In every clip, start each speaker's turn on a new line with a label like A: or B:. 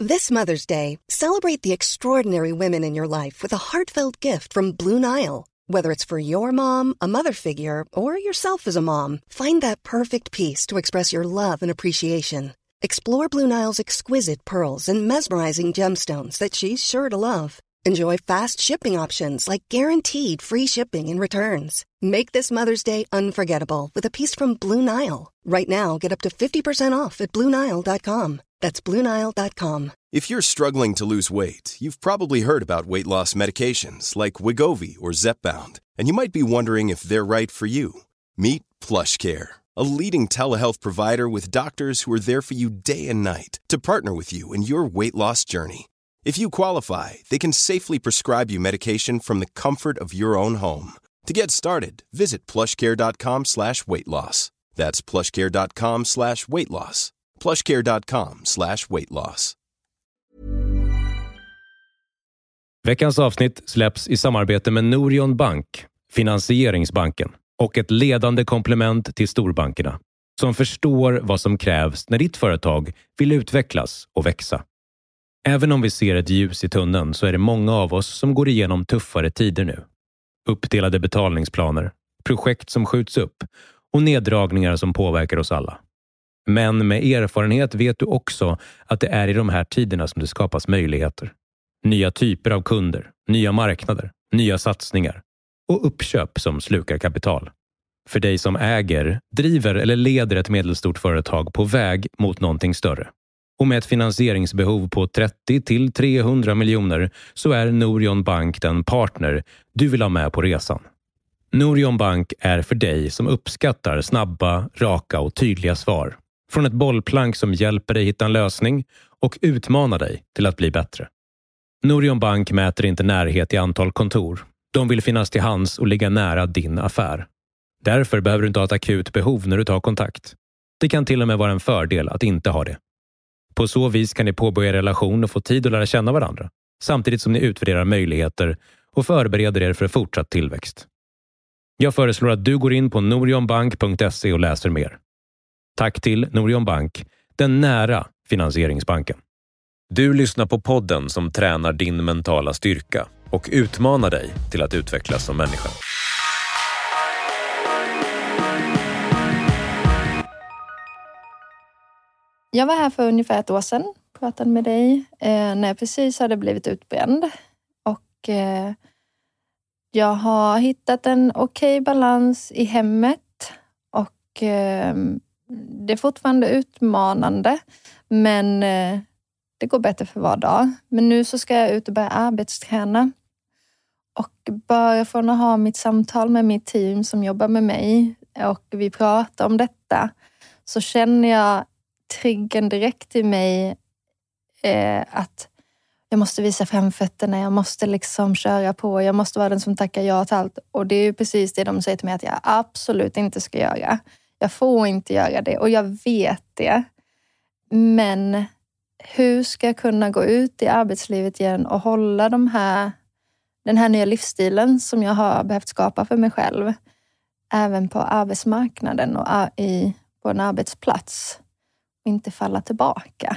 A: This Mother's Day, celebrate the extraordinary women in your life with a heartfelt gift from Blue Nile. Whether it's for your mom, a mother figure, or yourself as a mom, find that perfect piece to express your love and appreciation. Explore Blue Nile's exquisite pearls and mesmerizing gemstones that she's sure to love. Enjoy fast shipping options like guaranteed free shipping and returns. Make this Mother's Day unforgettable with a piece from Blue Nile. Right now, get up to 50% off at BlueNile.com. That's BlueNile.com.
B: If you're struggling to lose weight, you've probably heard about weight loss medications like Wegovy or Zepbound, and you might be wondering if they're right for you. Meet PlushCare, a leading telehealth provider with doctors who are there for you day and night to partner with you in your weight loss journey. If you qualify, they can safely prescribe you medication from the comfort of your own home. To get started, visit plushcare.com/weightloss. That's plushcare.com/weightloss. plushcare.com/weightloss.
C: Veckans avsnitt släpps i samarbete med Norion Bank, finansieringsbanken, och ett ledande komplement till storbankerna som förstår vad som krävs när ditt företag vill utvecklas och växa. Även om vi ser ett ljus i tunneln så är det många av oss som går igenom tuffare tider nu. Uppdelade betalningsplaner, projekt som skjuts upp och neddragningar som påverkar oss alla. Men med erfarenhet vet du också att det är i de här tiderna som det skapas möjligheter. Nya typer av kunder, nya marknader, nya satsningar och uppköp som slukar kapital. För dig som äger, driver eller leder ett medelstort företag på väg mot någonting större. Och med ett finansieringsbehov på 30-300 miljoner så är Norion Bank den partner du vill ha med på resan. Norion Bank är för dig som uppskattar snabba, raka och tydliga svar. Från ett bollplank som hjälper dig hitta en lösning och utmanar dig till att bli bättre. Norion Bank mäter inte närhet i antal kontor. De vill finnas till hands och ligga nära din affär. Därför behöver du inte ha ett akut behov när du tar kontakt. Det kan till och med vara en fördel att inte ha det. På så vis kan ni påbörja relation och få tid att lära känna varandra, samtidigt som ni utvärderar möjligheter och förbereder er för fortsatt tillväxt. Jag föreslår att du går in på norionbank.se och läser mer. Tack till Norion Bank, den nära finansieringsbanken. Du lyssnar på podden som tränar din mentala styrka och utmanar dig till att utvecklas som människa.
D: Jag var här för ungefär 1 år sedan, pratade med dig när jag precis hade blivit utbränd. Och jag har hittat en okej balans i hemmet och det är fortfarande utmanande, men det går bättre för var dag. Men nu så ska jag ut och börja arbetsträna. Och bara från att ha mitt samtal med mitt team som jobbar med mig och vi pratar om detta, så känner jag triggen direkt i mig att jag måste visa framfötterna, jag måste liksom köra på, jag måste vara den som tackar ja till allt. Och det är ju precis det de säger till mig att jag absolut inte ska göra. Jag får inte göra det och jag vet det. Men hur ska jag kunna gå ut i arbetslivet igen och hålla den här nya livsstilen som jag har behövt skapa för mig själv, även på arbetsmarknaden och på en arbetsplats, och inte falla tillbaka?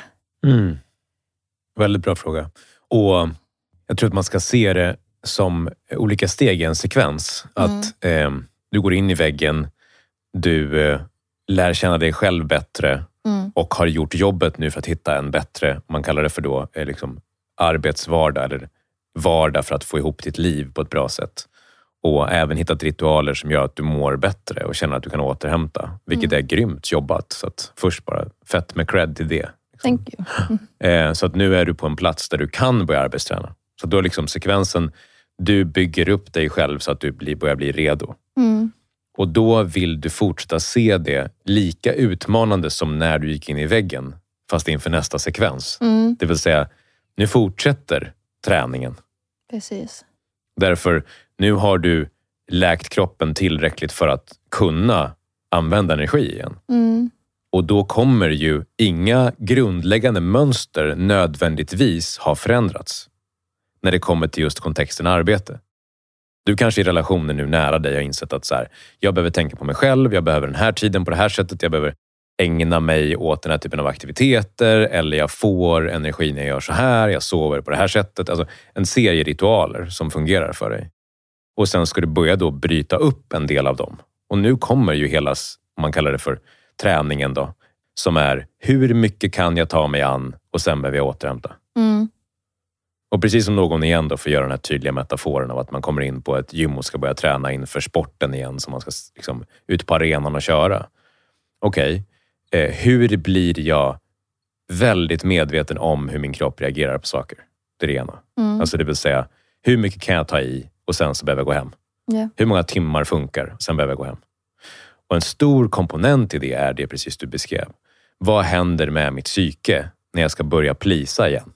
C: Väldigt bra fråga. Och jag tror att man ska se det som olika steg i en sekvens. Att du går in i väggen, du lär känna dig själv bättre och har gjort jobbet nu för att hitta en bättre, man kallar det för då, liksom arbetsvardag eller vardag för att få ihop ditt liv på ett bra sätt. Och även hittat ritualer som gör att du mår bättre och känner att du kan återhämta. Vilket är grymt jobbat. Så att först bara fett med cred till det. Liksom.
D: Thank you.
C: Så att nu är du på en plats där du kan börja arbetsträna. Så då är liksom sekvensen, du bygger upp dig själv så att du börjar bli redo. Och då vill du fortsätta se det lika utmanande som när du gick in i väggen. Fast inför nästa sekvens. Det vill säga, nu fortsätter träningen.
D: Precis.
C: Därför, nu har du läkt kroppen tillräckligt för att kunna använda energi igen. Och då kommer ju inga grundläggande mönster nödvändigtvis ha förändrats när det kommer till just kontexten arbete. Du kanske i relationer nu nära dig har insett att så här, jag behöver tänka på mig själv, jag behöver den här tiden på det här sättet, jag behöver ägna mig åt den här typen av aktiviteter, eller jag får energi när jag gör så här, jag sover på det här sättet. Alltså en serie ritualer som fungerar för dig. Och sen ska du börja då bryta upp en del av dem. Och nu kommer ju hela, man kallar det för träningen då, som är hur mycket kan jag ta mig an och sen behöver jag återhämta. Och precis som någon igen då får göra den här tydliga metaforen av att man kommer in på ett gym och ska börja träna inför sporten igen, så man ska liksom ut på arenan och köra. Okej, hur blir jag väldigt medveten om hur min kropp reagerar på saker? Det är det ena. Alltså det vill säga, hur mycket kan jag ta i och sen så behöver jag gå hem?
D: Yeah.
C: Hur många timmar funkar och sen behöver jag gå hem? Och en stor komponent i det är det precis du beskrev. Vad händer med mitt psyke när jag ska börja plisa igen?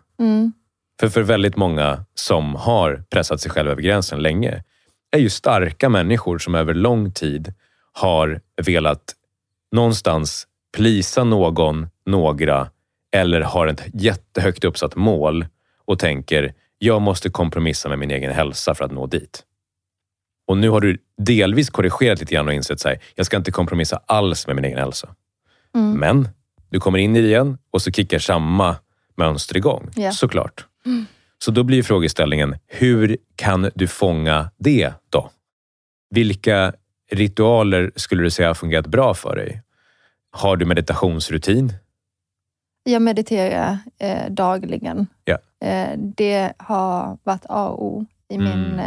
C: För väldigt många som har pressat sig själva över gränsen länge är ju starka människor som över lång tid har velat någonstans plisa några eller har ett jättehögt uppsatt mål och tänker, jag måste kompromissa med min egen hälsa för att nå dit. Och nu har du delvis korrigerat lite grann och insett så här, jag ska inte kompromissa alls med min egen hälsa. Men du kommer in i det igen och så kickar samma mönster igång. Yeah. Såklart. Så då blir frågeställningen, hur kan du fånga det då? Vilka ritualer skulle du säga har fungerat bra för dig? Har du meditationsrutin? Jag
D: mediterar dagligen.
C: Yeah.
D: Det har varit A och O i min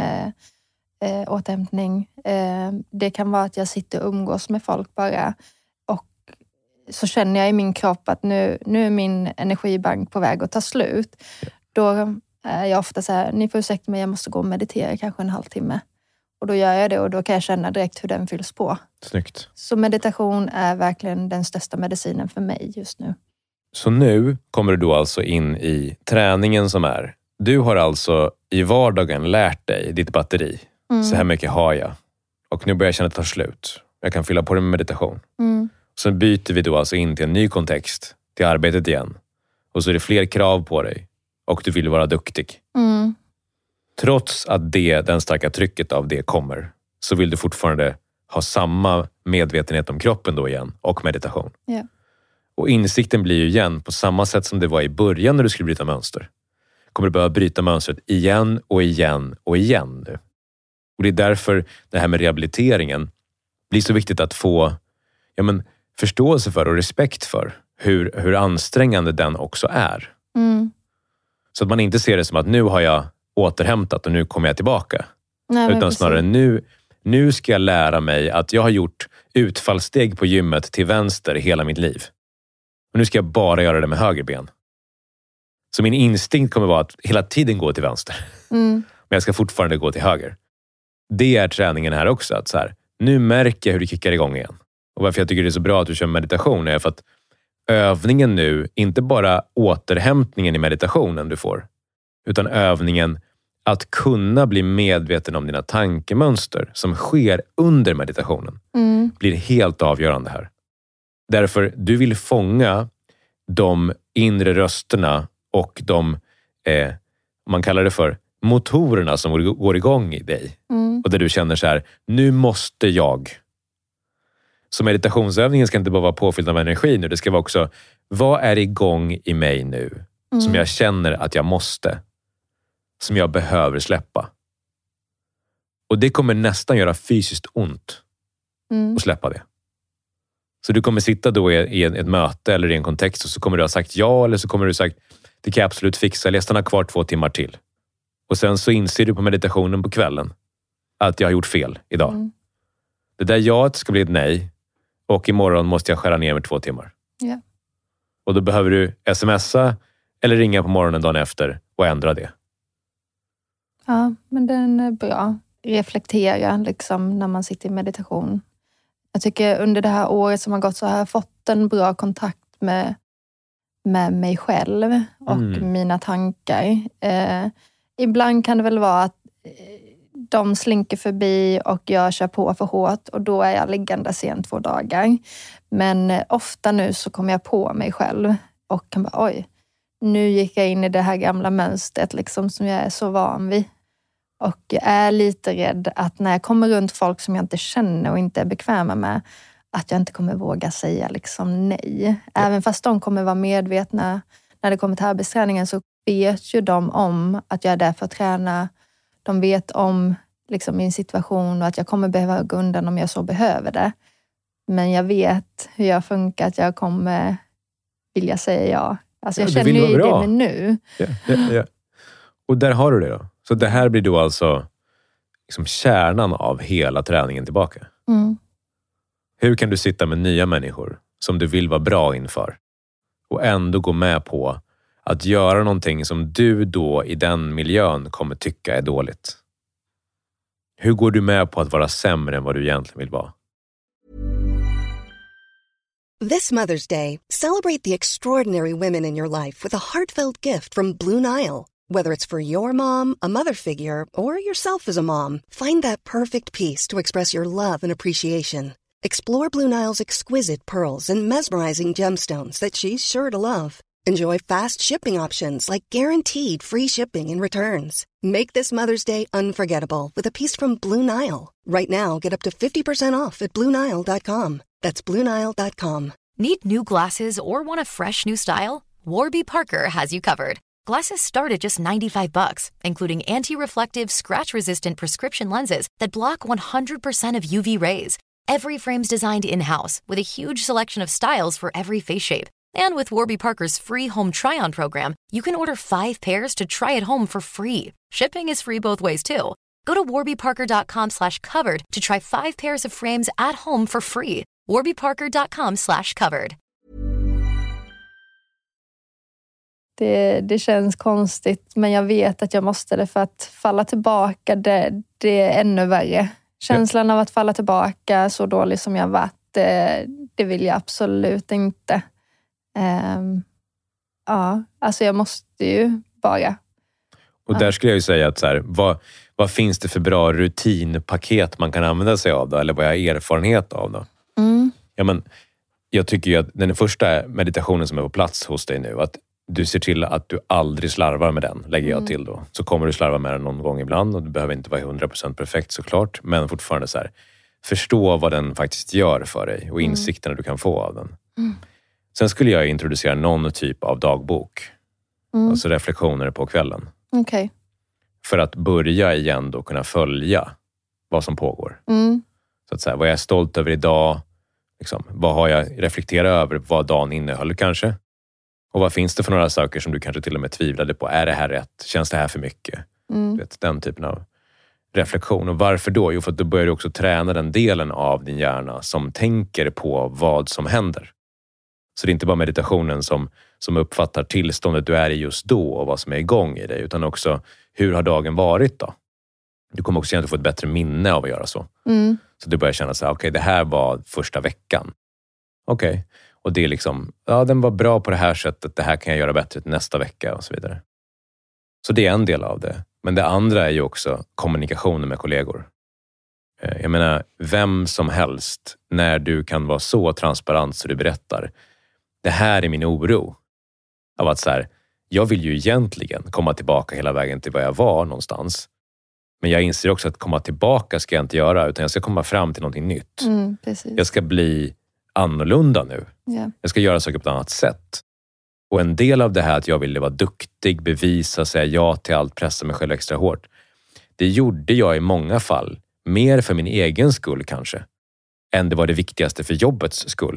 D: återhämtning. Det kan vara att jag sitter och umgås med folk bara. Och så känner jag i min kropp att nu är min energibank på väg att ta slut. Då är jag ofta så här, ni får ursäkta mig, jag måste gå och meditera kanske en halvtimme. Och då gör jag det och då kan jag känna direkt hur den fylls på.
C: Snyggt.
D: Så meditation är verkligen den största medicinen för mig just nu.
C: Så nu kommer du då alltså in i träningen som är. Du har alltså i vardagen lärt dig ditt batteri. Så här mycket har jag. Och nu börjar jag känna att det tar slut. Jag kan fylla på det med meditation. Så byter vi då alltså in till en ny kontext. Till arbetet igen. Och så är det fler krav på dig. Och du vill vara duktig. Trots att den starka trycket av det kommer, så vill du fortfarande ha samma medvetenhet om kroppen då igen. Och meditation.
D: Yeah.
C: Och insikten blir ju igen på samma sätt som det var i början när du skulle bryta mönster. Kommer du behöva bryta mönstret igen och igen och igen nu. Och det är därför det här med rehabiliteringen blir så viktigt att få förståelse för och respekt för hur ansträngande den också är. Så att man inte ser det som att nu har jag återhämtat och nu kommer jag tillbaka.
D: Nej,
C: utan snarare nu ska jag lära mig att jag har gjort utfallssteg på gymmet till vänster hela mitt liv. Och nu ska jag bara göra det med höger ben. Så min instinkt kommer vara att hela tiden gå till vänster. Men jag ska fortfarande gå till höger. Det är träningen här också. Att så här, nu märker jag hur det kickar igång igen. Och varför jag tycker det är så bra att du kör meditation är för att övningen nu, inte bara återhämtningen i meditationen du får, utan övningen att kunna bli medveten om dina tankemönster som sker under meditationen blir helt avgörande här. Därför du vill fånga de inre rösterna och de, man kallar det för motorerna som går igång i dig. Och där du känner så här, nu måste jag. Så meditationsövningen ska inte bara vara påfylld av energi nu. Det ska vara också, vad är igång i mig nu? Som jag känner att jag måste. Som jag behöver släppa. Och det kommer nästan göra fysiskt ont. Att släppa det. Så du kommer sitta då i ett möte eller i en kontext och så kommer du ha sagt ja, eller så kommer du ha sagt, det kan jag absolut fixa, eller jag stannar kvar 2 timmar till. Och sen så inser du på meditationen på kvällen att jag har gjort fel idag. Det där jaet ska bli ett nej. Och imorgon måste jag skära ner med 2 timmar.
D: Yeah.
C: Och då behöver du smsa eller ringa på morgonen dagen efter och ändra det.
D: Ja, men den är bra. Reflektera liksom när man sitter i meditation. Jag tycker under det här året som har gått så har jag fått en bra kontakt med mig själv och mina tankar. Ibland kan det väl vara att de slinker förbi och jag kör på för hårt och då är jag liggande sen 2 dagar. Men ofta nu så kommer jag på mig själv och kan bara, oj, nu gick jag in i det här gamla mönstret liksom som jag är så van vid. Och jag är lite rädd att när jag kommer runt folk som jag inte känner och inte är bekväma med, att jag inte kommer våga säga liksom nej. Även fast de kommer vara medvetna när det kommer till arbetsträningen, så vet ju de om att jag är där för att träna. De vet om liksom min situation och att jag kommer behöva gå undan om jag så behöver det. Men jag vet hur jag funkar, att jag kommer vilja säga ja. Alltså jag känner ju det med nu.
C: Ja. Och där har du det då. Så det här blir då alltså liksom kärnan av hela träningen tillbaka.
D: Mm.
C: Hur kan du sitta med nya människor som du vill vara bra inför och ändå gå med på att göra någonting som du då i den miljön kommer tycka är dåligt? Hur går du med på att vara sämre än vad du egentligen vill vara?
A: This Mother's Day, celebrate the extraordinary women in your life with a heartfelt gift from Blue Nile. Whether it's for your mom, a mother figure, or yourself as a mom, find that perfect piece to express your love and appreciation. Explore Blue Nile's exquisite pearls and mesmerizing gemstones that she's sure to love. Enjoy fast shipping options like guaranteed free shipping and returns. Make this Mother's Day unforgettable with a piece from Blue Nile. Right now, get up to 50% off at BlueNile.com. That's BlueNile.com.
E: Need new glasses or want a fresh new style? Warby Parker has you covered. Glasses start at just $95, including anti-reflective, scratch-resistant prescription lenses that block 100% of UV rays. Every frame's designed in-house with a huge selection of styles for every face shape. And with Warby Parker's free home try-on program, you can order 5 pairs to try at home for free. Shipping is free both ways, too. Go to warbyparker.com/covered to try 5 pairs of frames at home for free. warbyparker.com/covered.
D: Det känns konstigt, men jag vet att jag måste det, för att falla tillbaka, det är ännu värre. Känslan av att falla tillbaka så dåligt som jag varit, det vill jag absolut inte. Alltså jag måste ju bara.
C: Och där skulle jag ju säga att så här, vad finns det för bra rutinpaket man kan använda sig av då? Eller vad jag har erfarenhet av då?
D: Mm.
C: Ja, men jag tycker ju att den första meditationen som är på plats hos dig nu, att du ser till att du aldrig slarvar med den, lägger jag till då. Så kommer du slarva med den någon gång ibland, och du behöver inte vara 100% perfekt såklart, men fortfarande så här, förstå vad den faktiskt gör för dig och insikterna du kan få av den. Sen skulle jag introducera någon typ av dagbok. Alltså reflektioner på kvällen.
D: Okay.
C: För att börja igen då kunna följa vad som pågår. Så att säga, vad jag är stolt över idag, liksom, vad har jag reflekterat över, vad dagen innehöll kanske. Och vad finns det för några saker som du kanske till och med tvivlade på? Är det här rätt? Känns det här för mycket? Vet, den typen av reflektion. Och varför då? Jo, för att då börjar du också träna den delen av din hjärna som tänker på vad som händer. Så det är inte bara meditationen som uppfattar tillståndet du är i just då och vad som är igång i dig, utan också hur har dagen varit då? Du kommer också känna att du får ett bättre minne av att göra så. Så du börjar känna så här, okej, det här var första veckan. Okej. Och det är liksom, ja, den var bra på det här sättet, det här kan jag göra bättre till nästa vecka och så vidare. Så det är en del av det. Men det andra är ju också kommunikationen med kollegor. Jag menar, vem som helst, när du kan vara så transparent så du berättar, det här är min oro. Av att så här, jag vill ju egentligen komma tillbaka hela vägen till vad jag var någonstans. Men jag inser också att komma tillbaka ska jag inte göra, utan jag ska komma fram till någonting nytt.
D: Precis.
C: Jag ska bli annorlunda nu.
D: Yeah.
C: Jag ska göra saker på ett annat sätt. Och en del av det här att jag ville vara duktig, bevisa, säga ja till allt, pressa mig själv extra hårt. Det gjorde jag i många fall mer för min egen skull kanske, än det var det viktigaste för jobbets skull.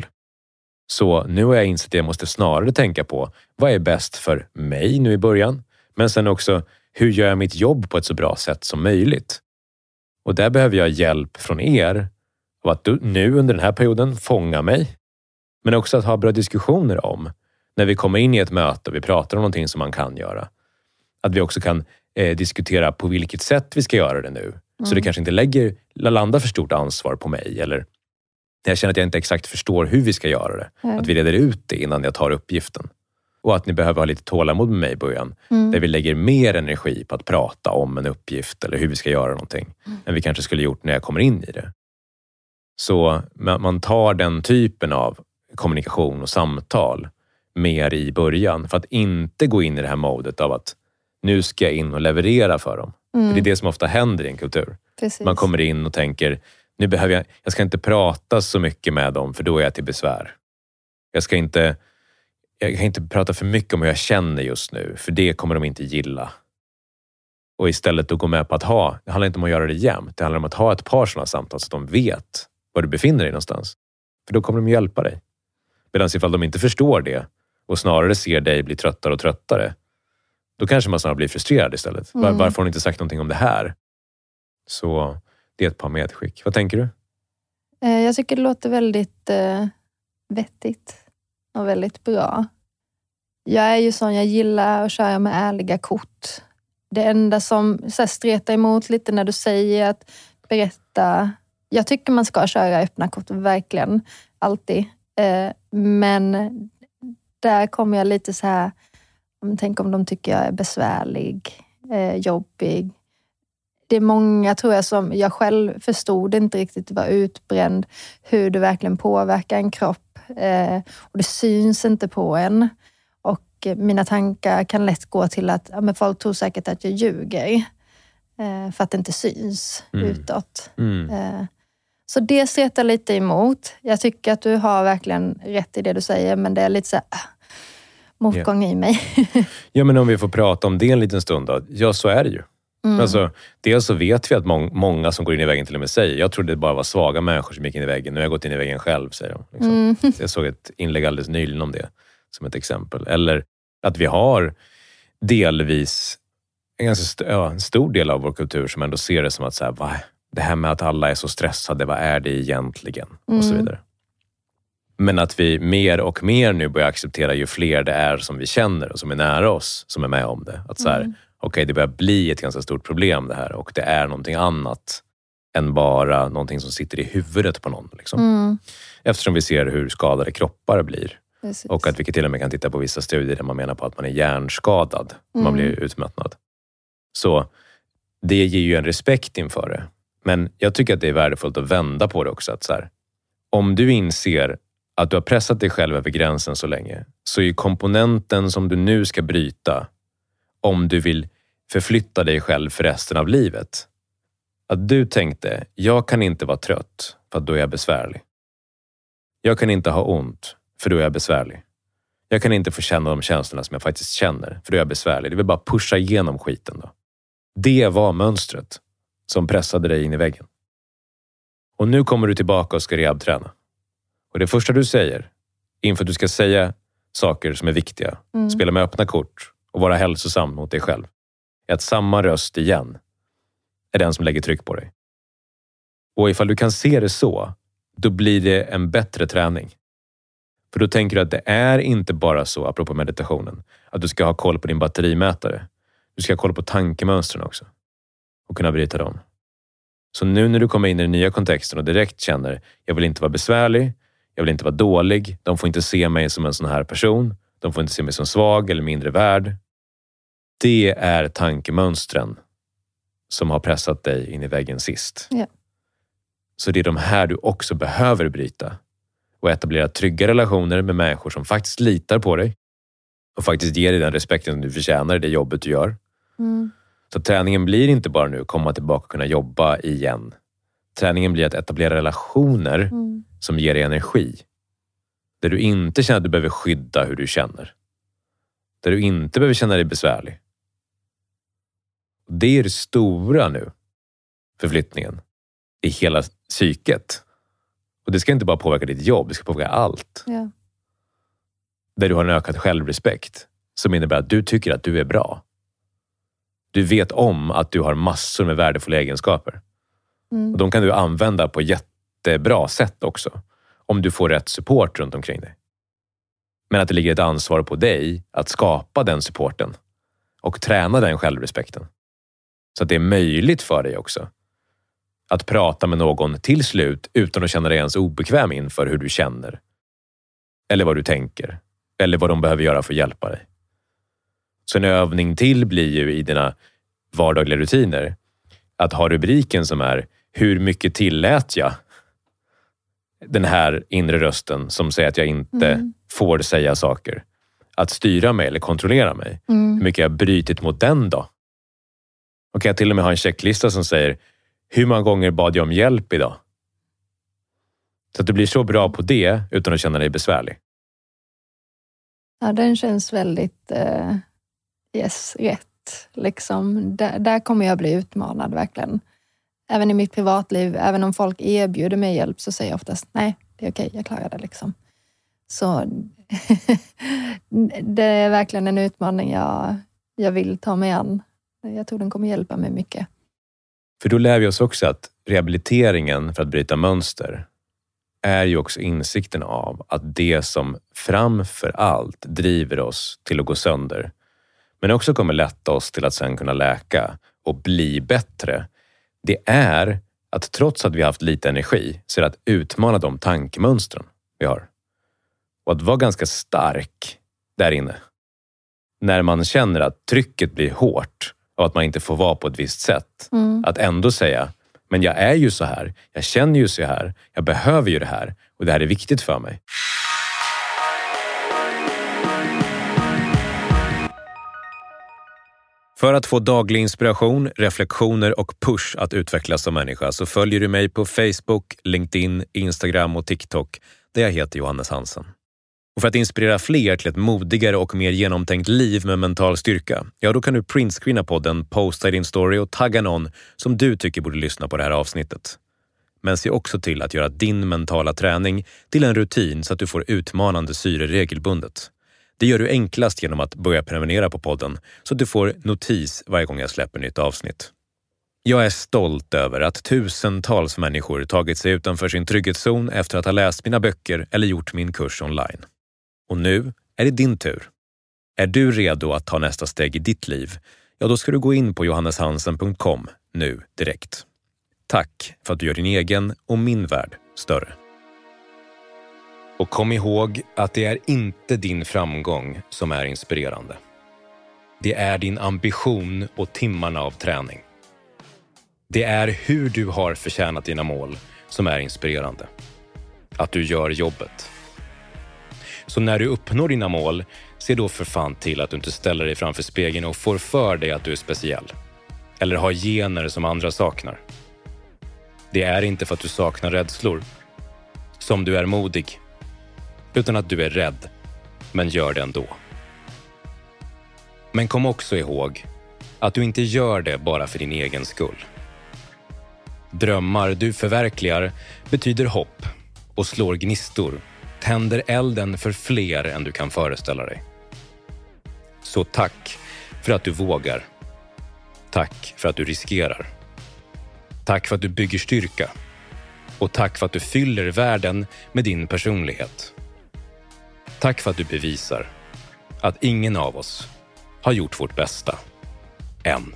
C: Så nu har jag insett att jag måste snarare tänka på vad är bäst för mig nu i början, men sen också hur gör jag mitt jobb på ett så bra sätt som möjligt. Och där behöver jag hjälp från er av att du nu under den här perioden fånga mig, men också att ha bra diskussioner om när vi kommer in i ett möte och vi pratar om någonting som man kan göra. Att vi också kan diskutera på vilket sätt vi ska göra det nu. Så det kanske inte landar för stort ansvar på mig, eller jag känner att jag inte exakt förstår hur vi ska göra det. Att vi reder ut det innan jag tar uppgiften. Och att ni behöver ha lite tålamod med mig i början. Där vi lägger mer energi på att prata om en uppgift eller hur vi ska göra någonting. Än vi kanske skulle gjort när jag kommer in i det. Så man tar den typen av kommunikation och samtal mer i början. För att inte gå in i det här modet av att nu ska jag in och leverera för dem. För det är det som ofta händer i en kultur.
D: Precis.
C: Man kommer in och tänker, Nu behöver jag ska inte prata så mycket med dem för då är jag till besvär. Jag kan inte prata för mycket om hur jag känner just nu för det kommer de inte gilla. Och istället då gå med på att det handlar inte om att göra det jämt. Det handlar om att ha ett par sådana samtal så att de vet var du befinner dig någonstans. För då kommer de hjälpa dig. Medan ifall de inte förstår det och snarare ser dig bli tröttare och tröttare, då kanske man snarare blir frustrerad istället. Varför har hon inte sagt någonting om det här? Så det är ett par medskick. Vad tänker du?
D: Jag tycker det låter väldigt vettigt och väldigt bra. Jag är ju sån, jag gillar att köra med ärliga kort. Det enda som så här, stretar emot lite när du säger att berätta. Jag tycker man ska köra öppna kort, verkligen. Alltid. Men där kommer jag lite så här, tänk om de tycker jag är besvärlig, jobbig. Det är många, tror jag, som jag själv förstod inte riktigt, var utbränd, hur det verkligen påverkar en kropp. Och det syns inte på en. Och mina tankar kan lätt gå till att men folk tror säkert att jag ljuger. För att det inte syns utåt. Så det stretar lite emot. Jag tycker att du har verkligen rätt i det du säger, men det är lite så här, motgång i mig.
C: Ja, men om vi får prata om det en liten stund då. Ja, så är det ju. Alltså, dels så vet vi att många som går in i väggen till och med säger, jag trodde det bara var svaga människor som gick in i väggen. Nu har jag gått in i väggen själv, säger de. Liksom. Så jag såg ett inlägg alldeles nyligen om det som ett exempel. Eller att vi har delvis en stor del av vår kultur som ändå ser det som att så här, det här med att alla är så stressade, vad är det egentligen? Och så vidare. Men att vi mer och mer nu börjar acceptera ju fler det är som vi känner och som är nära oss, som är med om det. Att så här, okej, det börjar bli ett ganska stort problem det här och det är någonting annat än bara någonting som sitter i huvudet på någon. Liksom. Eftersom vi ser hur skadade kroppar blir. Precis. Och att vi till och med kan titta på vissa studier där man menar på att man är hjärnskadad om man blir utmattad. Så det ger ju en respekt inför det. Men jag tycker att det är värdefullt att vända på det också. Att så här, om du inser att du har pressat dig själv över gränsen så länge, så är komponenten som du nu ska bryta, om du vill förflytta dig själv för resten av livet. Att du tänkte, jag kan inte vara trött för att då är jag besvärlig. Jag kan inte ha ont för då är jag besvärlig. Jag kan inte få känna de känslorna som jag faktiskt känner för då är jag besvärlig. Det vill bara pusha igenom skiten då. Det var mönstret som pressade dig in i väggen. Och nu kommer du tillbaka och ska rehabträna. Och det första du säger, inför att du ska säga saker som är viktiga, spela med öppna kort och vara hälsosam mot dig själv, är att samma röst igen är den som lägger tryck på dig. Och ifall du kan se det så, då blir det en bättre träning. För då tänker du att det är inte bara så, apropå meditationen, att du ska ha koll på din batterimätare. Du ska ha koll på tankemönstren också. Och kunna bryta dem. Så nu när du kommer in i den nya kontexten och direkt känner, jag vill inte vara besvärlig, jag vill inte vara dålig, de får inte se mig som en sån här person, de får inte se mig som svag eller mindre värd. Det är tankemönstren som har pressat dig in i väggen sist.
D: Ja.
C: Så det är de här du också behöver bryta. Och etablera trygga relationer med människor som faktiskt litar på dig. Och faktiskt ger dig den respekten som du förtjänar i det jobbet du gör. Så träningen blir inte bara nu komma tillbaka och kunna jobba igen. Träningen blir att etablera relationer som ger dig energi. Där du inte känner att du behöver skydda hur du känner. Där du inte behöver känna dig besvärlig. Det är det stora nu. Förflyttningen. I hela psyket. Och det ska inte bara påverka ditt jobb. Det ska påverka allt.
D: Ja.
C: Där du har en ökad självrespekt. Som innebär att du tycker att du är bra. Du vet om att du har massor med värdefulla egenskaper. Och de kan du använda på jättebra sätt också. Om du får rätt support runt omkring dig. Men att det ligger ett ansvar på dig att skapa den supporten. Och träna den självrespekten. Så att det är möjligt för dig också. Att prata med någon till slut utan att känna dig ens obekväm inför hur du känner. Eller vad du tänker. Eller vad de behöver göra för att hjälpa dig. Så en övning till blir ju i dina vardagliga rutiner att ha rubriken som är hur mycket tillät jag den här inre rösten som säger att jag inte får säga saker. Att styra mig eller kontrollera mig. Hur mycket jag brytit mot den då? Och kan jag till och med ha en checklista som säger hur många gånger bad jag om hjälp idag? Så att du blir så bra på det utan att känna dig besvärlig.
D: Ja, den känns väldigt rätt. Liksom. Där kommer jag bli utmanad verkligen. Även i mitt privatliv, även om folk erbjuder mig hjälp så säger jag oftast nej, det är okej, jag klarar det liksom. Så det är verkligen en utmaning jag vill ta mig an. Jag tror den kommer hjälpa mig mycket.
C: För då lär vi oss också att rehabiliteringen för att bryta mönster är ju också insikten av att det som framför allt driver oss till att gå sönder, men också kommer lätta oss till att sen kunna läka och bli bättre, det är att trots att vi har haft lite energi så är det att utmana de tankemönstren vi har. Och att vara ganska stark där inne. När man känner att trycket blir hårt och att man inte får vara på ett visst sätt. Att ändå säga, men jag är ju så här, jag känner ju så här, jag behöver ju det här och det här är viktigt för mig. För att få daglig inspiration, reflektioner och push att utvecklas som människa så följer du mig på Facebook, LinkedIn, Instagram och TikTok där jag heter Johannes Hansen. Och för att inspirera fler till ett modigare och mer genomtänkt liv med mental styrka, ja då kan du printscreena podden, posta i din story och tagga någon som du tycker borde lyssna på det här avsnittet. Men se också till att göra din mentala träning till en rutin så att du får utmanande syre regelbundet. Det gör du enklast genom att börja prenumerera på podden så att du får notis varje gång jag släpper nytt avsnitt. Jag är stolt över att tusentals människor tagit sig utanför sin trygghetszon efter att ha läst mina böcker eller gjort min kurs online. Och nu är det din tur. Är du redo att ta nästa steg i ditt liv? Ja, då ska du gå in på johanneshansen.com nu direkt. Tack för att du gör din egen och min värld större. Och kom ihåg att det är inte din framgång som är inspirerande. Det är din ambition och timmarna av träning. Det är hur du har förtjänat dina mål som är inspirerande. Att du gör jobbet. Så när du uppnår dina mål, se då för fan till att du inte ställer dig framför spegeln och får för dig att du är speciell. Eller har gener som andra saknar. Det är inte för att du saknar rädslor som du är modig, utan att du är rädd, men gör det ändå. Men kom också ihåg att du inte gör det bara för din egen skull. Drömmar du förverkligar betyder hopp och slår gnistor, tänder elden för fler än du kan föreställa dig. Så tack för att du vågar. Tack för att du riskerar. Tack för att du bygger styrka. Och tack för att du fyller världen med din personlighet. Tack för att du bevisar att ingen av oss har gjort vårt bästa. Än.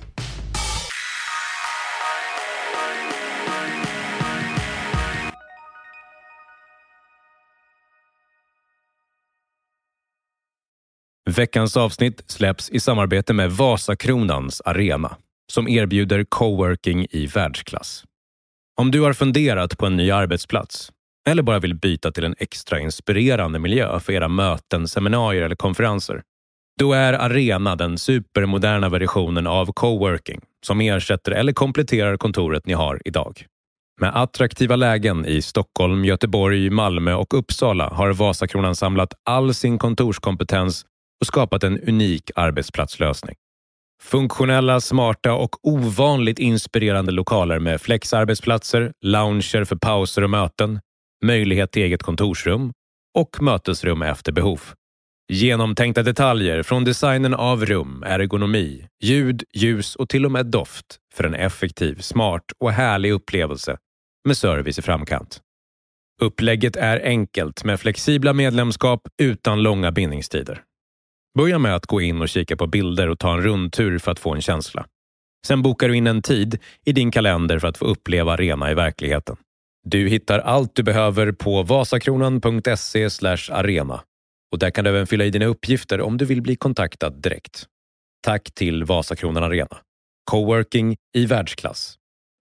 C: Veckans avsnitt släpps i samarbete med Vasakronans Arena som erbjuder coworking i världsklass. Om du har funderat på en ny arbetsplats eller bara vill byta till en extra inspirerande miljö för era möten, seminarier eller konferenser, då är Arena den supermoderna versionen av coworking som ersätter eller kompletterar kontoret ni har idag. Med attraktiva lägen i Stockholm, Göteborg, Malmö och Uppsala har Vasakronan samlat all sin kontorskompetens och skapat en unik arbetsplatslösning. Funktionella, smarta och ovanligt inspirerande lokaler med flexarbetsplatser, lounger för pauser och möten, möjlighet till eget kontorsrum och mötesrum efter behov. Genomtänkta detaljer från designen av rum, ergonomi, ljud, ljus och till och med doft för en effektiv, smart och härlig upplevelse med service i framkant. Upplägget är enkelt med flexibla medlemskap utan långa bindningstider. Börja med att gå in och kika på bilder och ta en rundtur för att få en känsla. Sen bokar du in en tid i din kalender för att få uppleva Arena i verkligheten. Du hittar allt du behöver på vasakronan.se/arena och där kan du även fylla i dina uppgifter om du vill bli kontaktad direkt. Tack till Vasakronan Arena. Coworking i världsklass.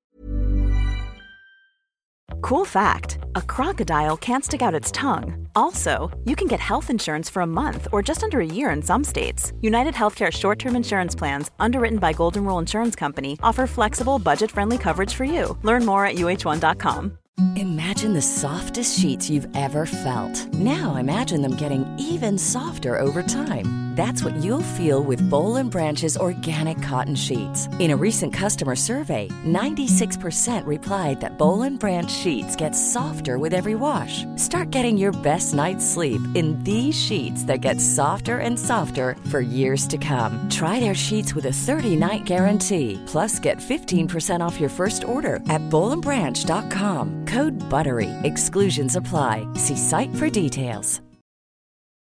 F: Cool fact, a crocodile can't stick out its tongue. Also, you can get health insurance for a month or just under a year in some states. United Healthcare short-term insurance plans, underwritten by Golden Rule Insurance Company, offer flexible, budget-friendly coverage for you. Learn more at uh1.com.
G: Imagine the softest sheets you've ever felt. Now imagine them getting even softer over time. That's what you'll feel with Boll & Branch's organic cotton sheets. In a recent customer survey, 96% replied that Boll & Branch sheets get softer with every wash. Start getting your best night's sleep in these sheets that get softer and softer for years to come. Try their sheets with a 30-night guarantee. Plus, get 15% off your first order at bollandbranch.com. Code BUTTERY. Exclusions apply. See site for details.